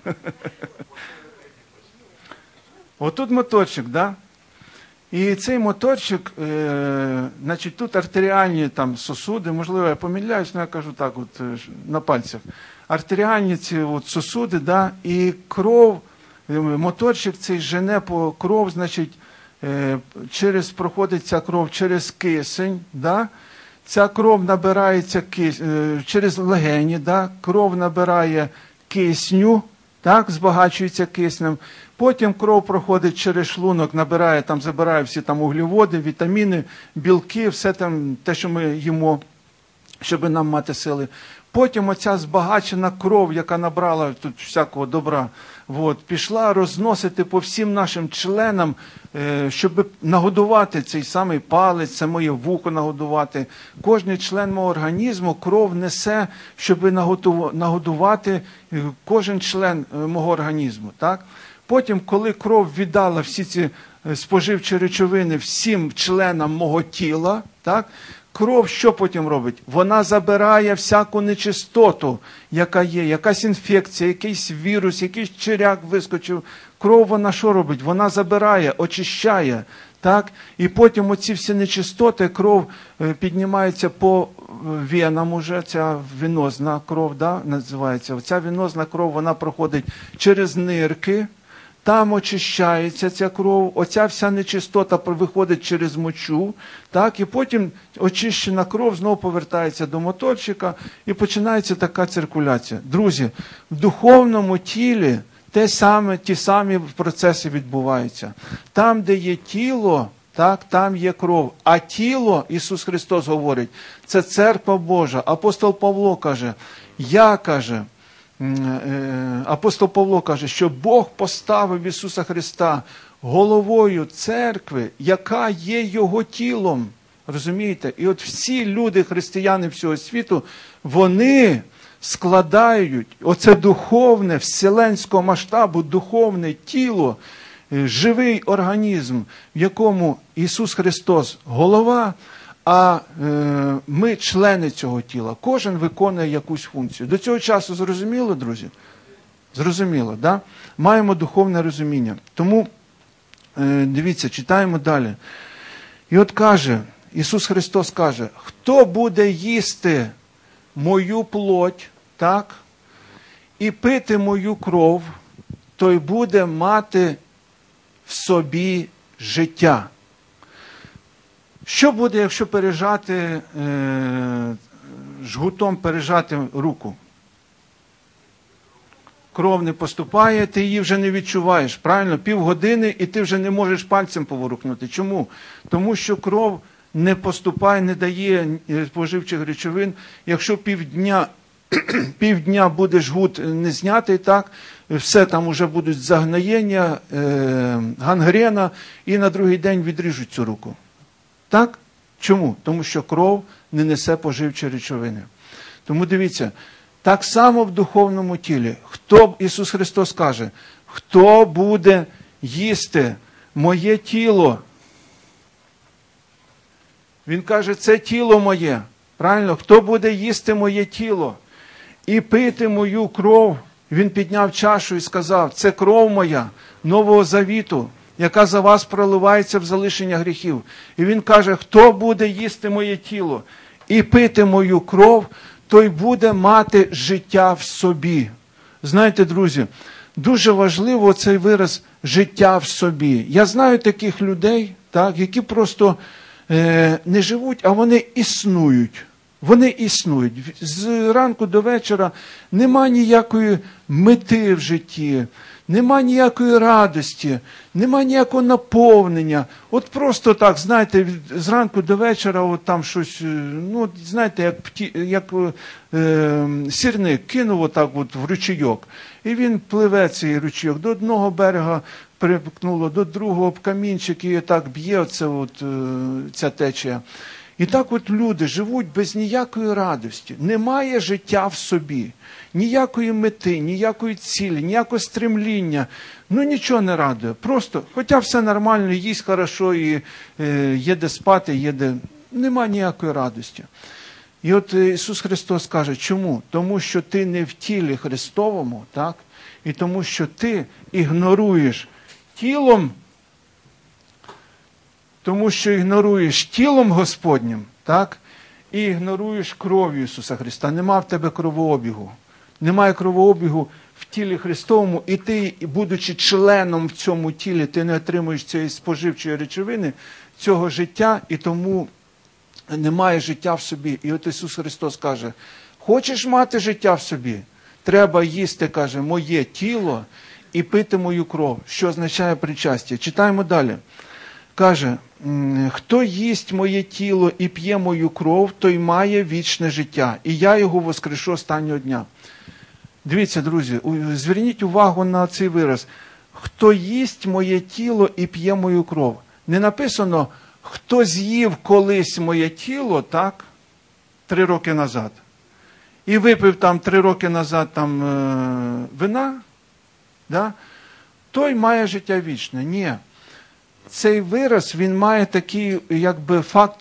Speaker 1: Отут моторчик, да? І цей моторчик, значить, тут артеріальні там сосуди, можливо, я помиляюсь, але я кажу так, от на пальцях. Артеріальні ці от сосуди, да, і моторчик цей жене по кров, значить, проходить ця кров через кисень, да, ця кров набирається через легені, да, кров набирає кисню, так, збагачується киснем. Потім кров проходить через шлунок, набирає, там, забирає всі там углеводи, вітаміни, білки, все там, те, що ми їмо, щоб нам мати сили. Потім оця збагачена кров, яка набрала тут всякого добра, от, пішла розносити по всім нашим членам, щоб нагодувати цей самий палець, це моє вухо нагодувати. Кожний член мого організму кров несе, щоб нагодувати кожен член мого організму. Так? Потім, коли кров віддала всі ці споживчі речовини всім членам мого тіла, так, кров що потім робить? Вона забирає всяку нечистоту, яка є, якась інфекція, якийсь вірус, якийсь черяк вискочив. Кров вона що робить? Вона забирає, очищає. Так? І потім оці всі нечистоти, кров піднімається по венам уже, ця венозна кров, да, називається. Оця венозна кров, вона проходить через нирки, там очищається ця кров, оця вся нечистота виходить через мочу, так, і потім очищена кров знову повертається до моторчика і починається така циркуляція. Друзі, в духовному тілі ті самі процеси відбуваються. Там, де є тіло, так, там є кров. А тіло, Ісус Христос говорить, це церква Божа. Апостол Павло каже, апостол Павло каже, що Бог поставив Ісуса Христа головою церкви, яка є Його тілом. Розумієте? І от всі люди, християни всього світу, вони складають оце духовне, вселенського масштабу, духовне тіло, живий організм, в якому Ісус Христос голова, а ми члени цього тіла. Кожен виконує якусь функцію. До цього часу зрозуміло, друзі? Зрозуміло, да? Маємо духовне розуміння. Тому, дивіться, читаємо далі. І от каже, Ісус Христос каже, хто буде їсти мою плоть, так, і пити мою кров, той буде мати в собі життя. Що буде, якщо пережати, жгутом пережати руку? Кров не поступає, ти її вже не відчуваєш, правильно? Півгодини, і ти вже не можеш пальцем поворухнути. Чому? Тому що кров не поступає, не дає споживчих речовин. Якщо півдня буде жгут не знятий, так, все там вже будуть загноєння, гангрена, і на другий день відріжуть цю руку. Так? Чому? Тому що кров не несе поживчі речовини. Тому дивіться, так само в духовному тілі. Ісус Христос каже, хто буде їсти моє тіло? Він каже, це тіло моє. Правильно? Хто буде їсти моє тіло і пити мою кров? Він підняв чашу і сказав, це кров моя, Нового Завіту, яка за вас проливається в залишення гріхів. І він каже, хто буде їсти моє тіло і пити мою кров, той буде мати життя в собі. Знаєте, друзі, дуже важливо цей вираз «життя в собі». Я знаю таких людей, так, які просто не живуть, а вони існують. Вони існують. З ранку до вечора нема ніякої мети в житті, нема ніякої радості, нема ніякого наповнення. От просто так, знаєте, з ранку до вечора от там щось, ну, знаєте, як сірник кинув отак от в ручійок. І він пливе цей ручійок до одного берега, припкнуло до другого камінчик, і так б'є ця течія. І так от люди живуть без ніякої радості. Немає життя в собі. Ніякої мети, ніякої цілі, ніякого стремління. Ну нічого не радує. Просто, хоча все нормально, їсть хорошо, і є де спати, є де... Нема ніякої радості. І от Ісус Христос каже, чому? Тому що ти не в тілі Христовому, так? І тому що ти ігноруєш тілом, тому що ігноруєш тілом Господнім, так? І ігноруєш кров'ю Ісуса Христа. Нема в тебе кровообігу. Немає кровообігу в тілі Христовому, і ти, будучи членом в цьому тілі, ти не отримуєш цієї споживчої речовини, цього життя, і тому немає життя в собі. І от Ісус Христос каже, хочеш мати життя в собі? Треба їсти, каже, моє тіло і пити мою кров, що означає причастя. Читаємо далі. Каже, хто їсть моє тіло і п'є мою кров, той має вічне життя, і я його воскрешу останнього дня. Дивіться, друзі, зверніть увагу на цей вираз. Хто їсть моє тіло і п'є мою кров. Не написано, хто з'їв колись моє тіло, так, 3 роки назад. І випив там 3 роки назад там вина, да? Той має життя вічне. Ні. Цей вираз, він має такий, якби, фактор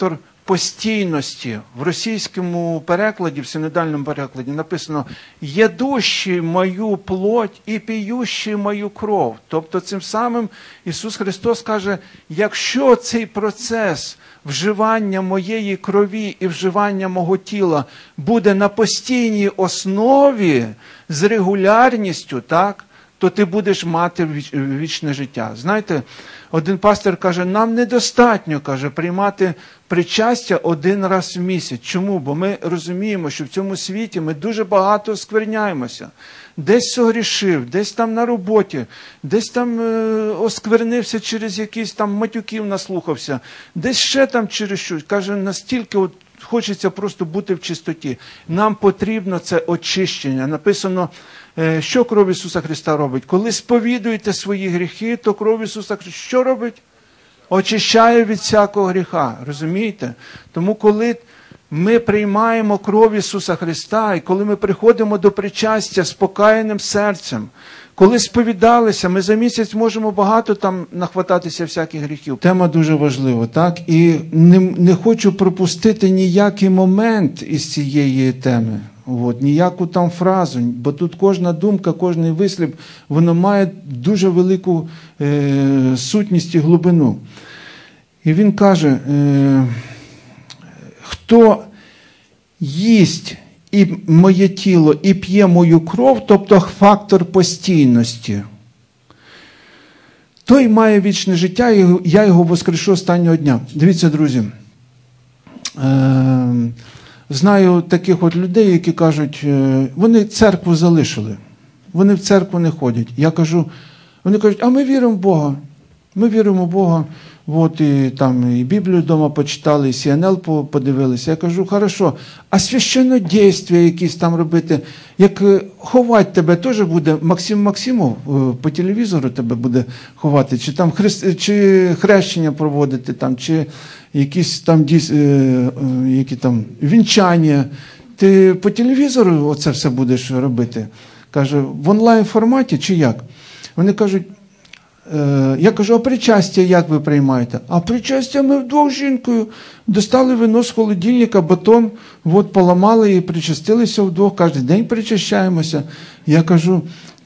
Speaker 1: постійності. В російському перекладі, в синодальному перекладі написано «єдущий мою плоть і п'ющий мою кров». Тобто цим самим Ісус Христос каже, якщо цей процес вживання моєї крові і вживання мого тіла буде на постійній основі, з регулярністю, так, то ти будеш мати вічне життя. Знаєте, один пастор каже, нам недостатньо, каже, приймати причастя один раз в місяць. Чому? Бо ми розуміємо, що в цьому світі ми дуже багато оскверняємося. Десь согрішив, десь там на роботі, десь там осквернився через якісь там матюків наслухався, десь ще там через щось. Каже, настільки хочеться просто бути в чистоті. Нам потрібно це очищення. Написано, що кров Ісуса Христа робить? Коли сповідуєте свої гріхи, то кров Ісуса Христа що робить? Очищає від всякого гріха. Розумієте? Тому коли ми приймаємо кров Ісуса Христа, і коли ми приходимо до причастя з покаяним серцем, коли сповідалися, ми за місяць можемо багато там нахвататися всяких гріхів. Тема дуже важлива, так? І не хочу пропустити ніякий момент із цієї теми. От, ніяку там фразу, бо тут кожна думка, кожний вислів, воно має дуже велику сутність і глибину. І він каже, хто їсть і моє тіло, і п'є мою кров, тобто фактор постійності, той має вічне життя, і я його воскрешу останнього дня. Дивіться, друзі, знаю таких от людей, які кажуть, вони церкву залишили, вони в церкву не ходять. Я кажу, вони кажуть, а ми віримо в Бога, ми віримо в Бога. От і там і Біблію вдома почитали, і СНЛ подивилися. Я кажу, хорошо, а священнодействия якісь там робити, як ховати тебе теж буде, Максим Максимов по телевізору тебе буде ховати, чи там чи хрещення проводити, там, чи якісь там, які там вінчання. Ти по телевізору оце все будеш робити? Каже, в онлайн форматі чи як? Вони кажуть, я кажу, а причастя як ви приймаєте? А причастя ми вдвох з жінкою достали вино з холодильника, батон, от поламали і причастилися вдвох, кожен день причащаємося. Я кажу,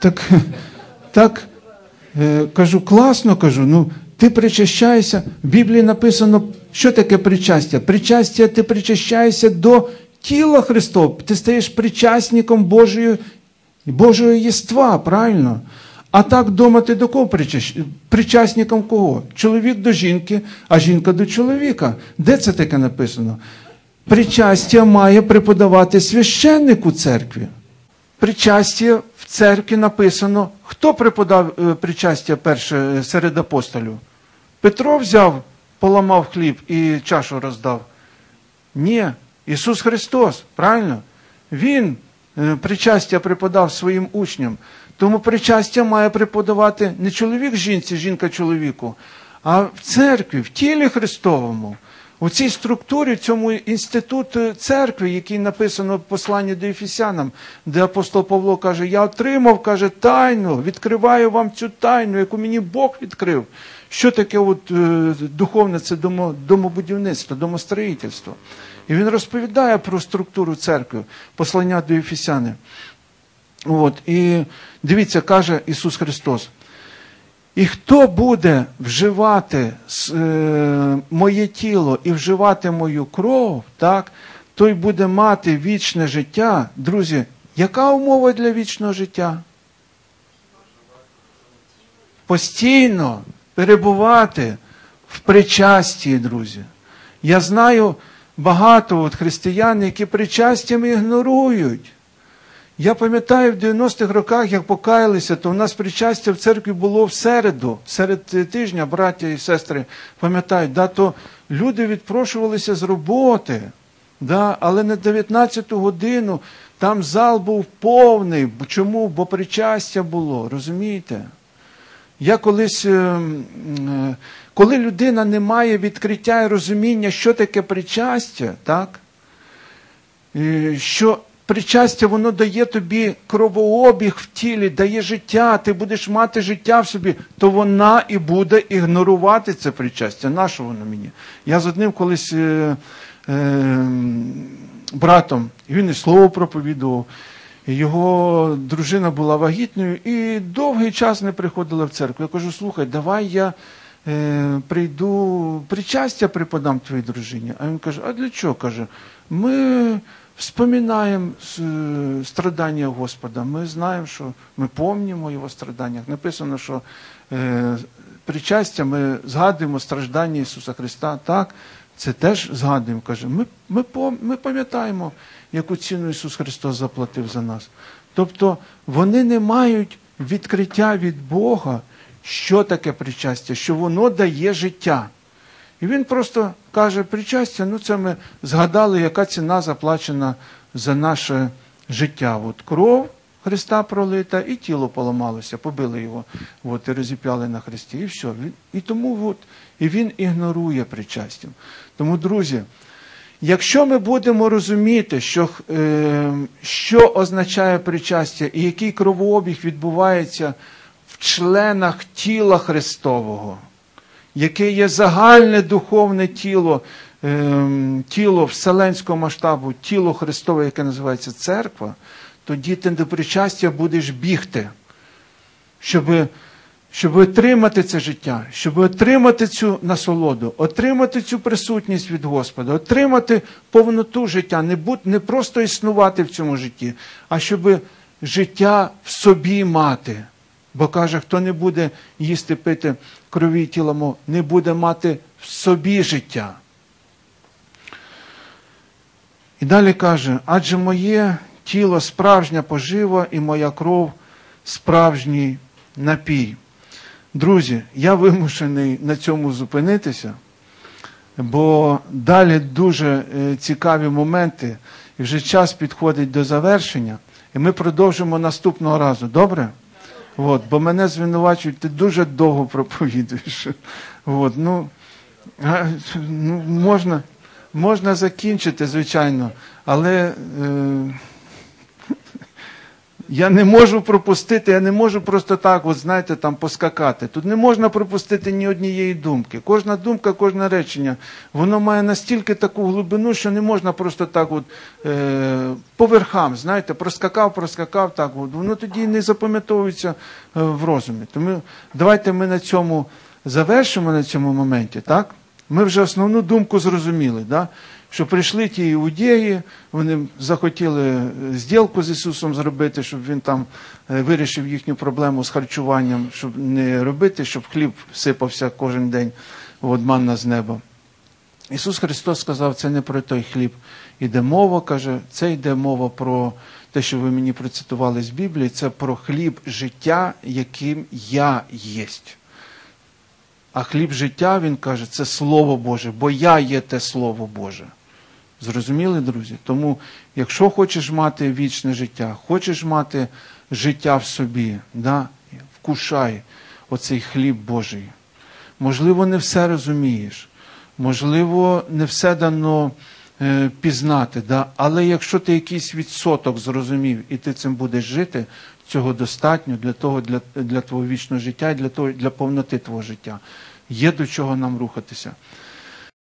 Speaker 1: кажу, класно, кажу, ну ти причащаєшся, в Біблії написано, що таке причастя? Причастя, ти причащаєшся до тіла Христова, ти стаєш причасником Божого єства, правильно? А так вдома ти до кого причасником кого? Чоловік до жінки, а жінка до чоловіка. Де це таке написано? Причастя має преподавати священник у церкві. Причастя в церкві написано. Хто преподав причастя перше серед апостолів? Петро взяв, поламав хліб і чашу роздав? Ні, Ісус Христос, правильно? Він причастя преподав своїм учням. Тому причастя має преподавати не чоловік жінці, жінка чоловіку, а в церкві, в тілі Христовому. У цій структурі, в цьому інституті церкви, який написано в посланні до Ефесянам, де апостол Павло каже, я отримав, каже, тайну, відкриваю вам цю тайну, яку мені Бог відкрив. Що таке от, духовне, це домобудівництво, домостроїтельство. І він розповідає про структуру церкви, послання до Ефесяни. От, і дивіться, каже Ісус Христос, і хто буде вживати моє тіло і вживати мою кров, так, той буде мати вічне життя. Друзі, яка умова для вічного життя? Постійно перебувати в причасті, друзі. Я знаю багато християн, які причастями ігнорують. Я пам'ятаю, в 90-х роках, як покаялися, то у нас причастя в церкві було в середу, серед тижня, браття і сестри, пам'ятають, да, то люди відпрошувалися з роботи, да, але на 19-ту годину там зал був повний. Чому? Бо причастя було, розумієте? Я колись, коли людина не має відкриття і розуміння, що таке причастя, так, що причастя, воно дає тобі кровообіг в тілі, дає життя, ти будеш мати життя в собі, то вона і буде ігнорувати це причастя. Нащо воно мені? Я з одним колись братом, і він і слово проповідував. Його дружина була вагітною і довгий час не приходила в церкву. Я кажу, слухай, давай я прийду, причастя преподам твоїй дружині. А він каже, а для чого? Каже, ми вспоминаємо страдання Господа, ми знаємо, що ми пам'ятаємо Його страдання. Написано, що причастя ми згадуємо страждання Ісуса Христа. Так, це теж згадуємо. Каже, ми пам'ятаємо, яку ціну Ісус Христос заплатив за нас. Тобто вони не мають відкриття від Бога, що таке причастя, що воно дає життя. І він просто каже, причастя, ну це ми згадали, яка ціна заплачена за наше життя. От кров Христа пролита і тіло поламалося, побили його, от, і розіп'яли на хресті, і все. І тому от, і він ігнорує причастя. Тому, друзі, якщо ми будемо розуміти, що означає причастя і який кровообіг відбувається в членах тіла Христового, яке є загальне духовне тіло, тіло вселенського масштабу, тіло Христове, яке називається церква, тоді ти до причастя будеш бігти, щоб отримати це життя, щоб отримати цю насолоду, отримати цю присутність від Господа, отримати повноту життя, не просто існувати в цьому житті, а щоб життя в собі мати. Бо каже, хто не буде їсти, пити крові і тіла мого, не буде мати в собі життя. І далі каже, адже моє тіло справжня пожива і моя кров справжній напій. Друзі, я вимушений на цьому зупинитися, бо далі дуже цікаві моменти, і вже час підходить до завершення, і ми продовжимо наступного разу. Добре? От, бо мене звинувачують, ти дуже довго проповідуєш. От, можна закінчити, звичайно, але я не можу пропустити, я не можу просто так, от, знаєте, там поскакати. Тут не можна пропустити ні однієї думки. Кожна думка, кожне речення, воно має настільки таку глибину, що не можна просто так от, по верхам, знаєте, проскакав, так от, воно тоді не запам'ятовується в розумі. Тому давайте ми на цьому завершимо, на цьому моменті, так? Ми вже основну думку зрозуміли, да? Що прийшли ті іудеї, вони захотіли зділку з Ісусом зробити, щоб Він там вирішив їхню проблему з харчуванням, щоб не робити, щоб хліб сипався кожен день, от манна з неба. Ісус Христос сказав, це не про той хліб іде мова, каже, це йде мова про те, що ви мені процитували з Біблії, це про хліб життя, яким я єсть. А хліб життя, він каже, це Слово Боже, бо я є те Слово Боже. Зрозуміли, друзі? Тому, якщо хочеш мати вічне життя, хочеш мати життя в собі, да? Вкушай оцей хліб Божий. Можливо, не все розумієш, можливо, не все дано пізнати, да? Але якщо ти якийсь відсоток зрозумів і ти цим будеш жити, цього достатньо для твого вічного життя і для повноти твого життя. Є до чого нам рухатися.